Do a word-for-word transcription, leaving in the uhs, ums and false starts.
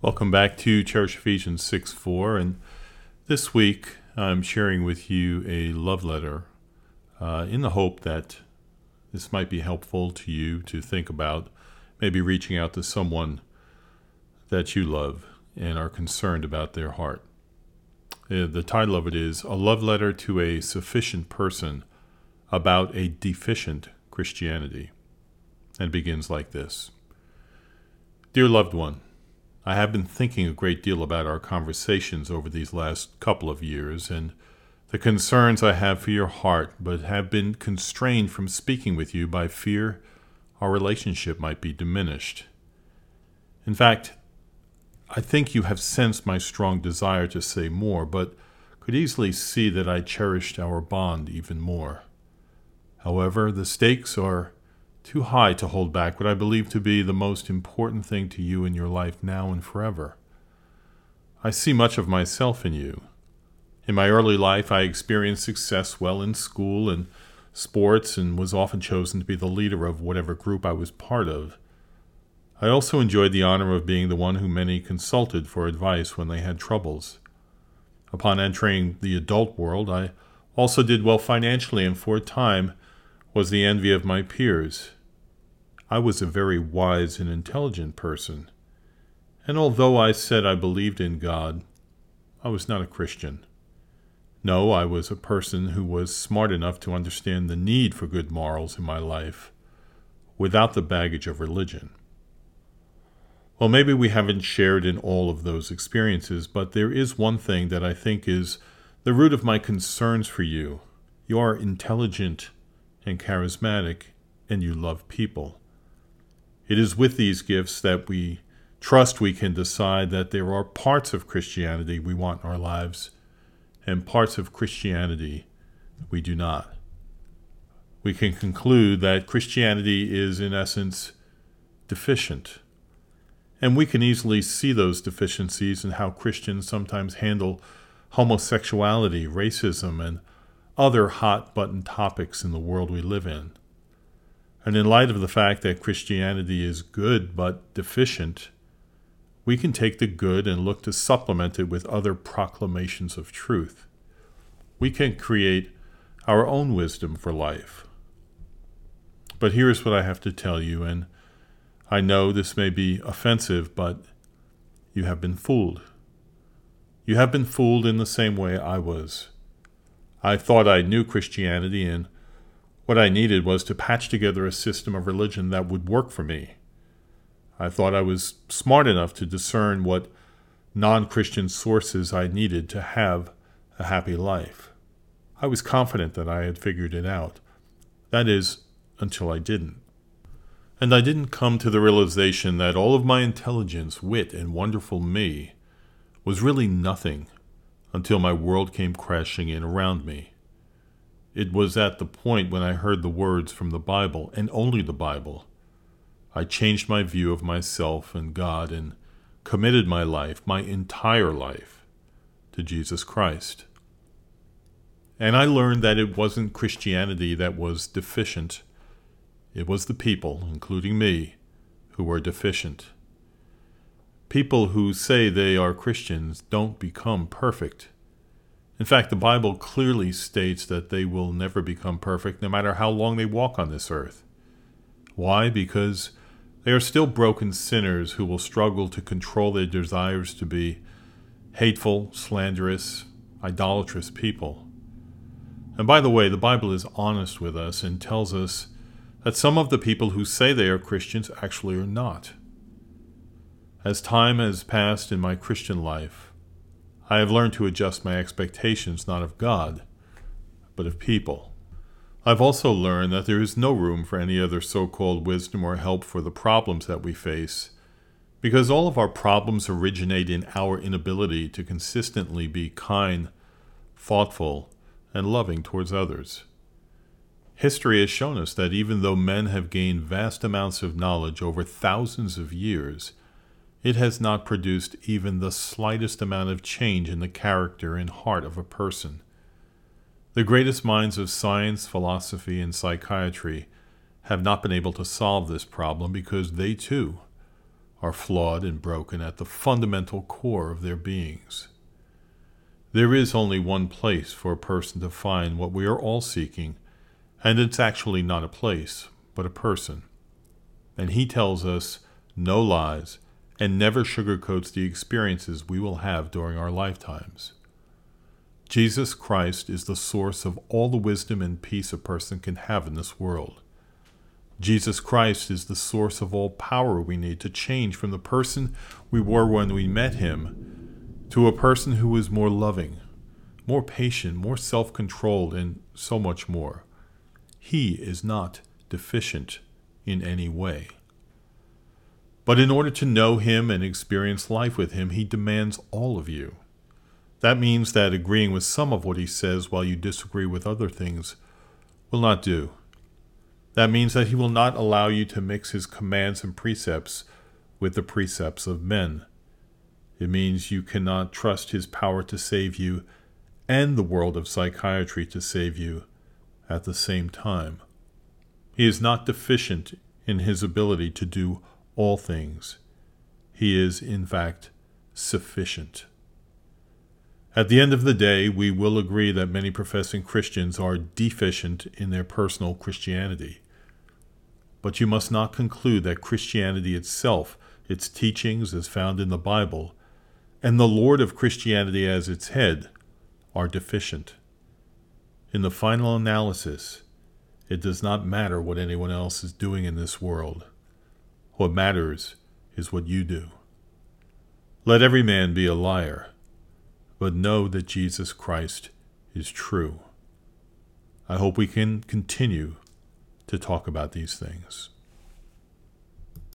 Welcome back to Cherish Ephesians six four, and this week I'm sharing with you a love letter uh, in the hope that this might be helpful to you to think about, maybe reaching out to someone that you love and are concerned about their heart. Uh, the title of it is A Love Letter to a Sufficient Person About a Deficient Christianity, and it begins like this. Dear loved one, I have been thinking a great deal about our conversations over these last couple of years and the concerns I have for your heart, but have been constrained from speaking with you by fear our relationship might be diminished. In fact, I think you have sensed my strong desire to say more, but could easily see that I cherished our bond even more. However, the stakes are too high to hold back what I believe to be the most important thing to you in your life now and forever. I see much of myself in you. In my early life, I experienced success well in school and sports and was often chosen to be the leader of whatever group I was part of. I also enjoyed the honor of being the one who many consulted for advice when they had troubles. Upon entering the adult world, I also did well financially and for a time was the envy of my peers. I was a very wise and intelligent person, and although I said I believed in God, I was not a Christian. No, I was a person who was smart enough to understand the need for good morals in my life, without the baggage of religion. Well, maybe we haven't shared in all of those experiences, but there is one thing that I think is the root of my concerns for you. You are intelligent and charismatic, and you love people. It is with these gifts that we trust we can decide that there are parts of Christianity we want in our lives and parts of Christianity we do not. We can conclude that Christianity is, in essence, deficient. And we can easily see those deficiencies in how Christians sometimes handle homosexuality, racism, and other hot-button topics in the world we live in. And in light of the fact that Christianity is good but deficient, we can take the good and look to supplement it with other proclamations of truth. We can create our own wisdom for life. But here's what I have to tell you, and I know this may be offensive, but you have been fooled. You have been fooled in the same way I was. I thought I knew Christianity, and what I needed was to patch together a system of religion that would work for me. I thought I was smart enough to discern what non-Christian sources I needed to have a happy life. I was confident that I had figured it out. That is, until I didn't. And I didn't come to the realization that all of my intelligence, wit, and wonderful me was really nothing until my world came crashing in around me. It was at the point when I heard the words from the Bible, and only the Bible. I changed my view of myself and God and committed my life, my entire life, to Jesus Christ. And I learned that it wasn't Christianity that was deficient. It was the people, including me, who were deficient. People who say they are Christians don't become perfect. In fact, the Bible clearly states that they will never become perfect, no matter how long they walk on this earth. Why? Because they are still broken sinners who will struggle to control their desires to be hateful, slanderous, idolatrous people. And by the way, the Bible is honest with us and tells us that some of the people who say they are Christians actually are not. As time has passed in my Christian life, I have learned to adjust my expectations not of God, but of people. I've also learned that there is no room for any other so-called wisdom or help for the problems that we face, because all of our problems originate in our inability to consistently be kind, thoughtful, and loving towards others. History has shown us that even though men have gained vast amounts of knowledge over thousands of years, it has not produced even the slightest amount of change in the character and heart of a person. The greatest minds of science, philosophy, and psychiatry have not been able to solve this problem because they, too, are flawed and broken at the fundamental core of their beings. There is only one place for a person to find what we are all seeking, and it's actually not a place, but a person. And he tells us no lies and never sugarcoats the experiences we will have during our lifetimes. Jesus Christ is the source of all the wisdom and peace a person can have in this world. Jesus Christ is the source of all power we need to change from the person we were when we met him to a person who is more loving, more patient, more self-controlled, and so much more. He is not deficient in any way. But in order to know him and experience life with him, he demands all of you. That means that agreeing with some of what he says while you disagree with other things will not do. That means that he will not allow you to mix his commands and precepts with the precepts of men. It means you cannot trust his power to save you and the world of psychiatry to save you at the same time. He is not deficient in his ability to do all things. He is, in fact, sufficient. At the end of the day, we will agree that many professing Christians are deficient in their personal Christianity. But you must not conclude that Christianity itself, its teachings as found in the Bible, and the Lord of Christianity as its head, are deficient. In the final analysis, it does not matter what anyone else is doing in this world. What matters is what you do. Let every man be a liar, but know that Jesus Christ is true. I hope we can continue to talk about these things.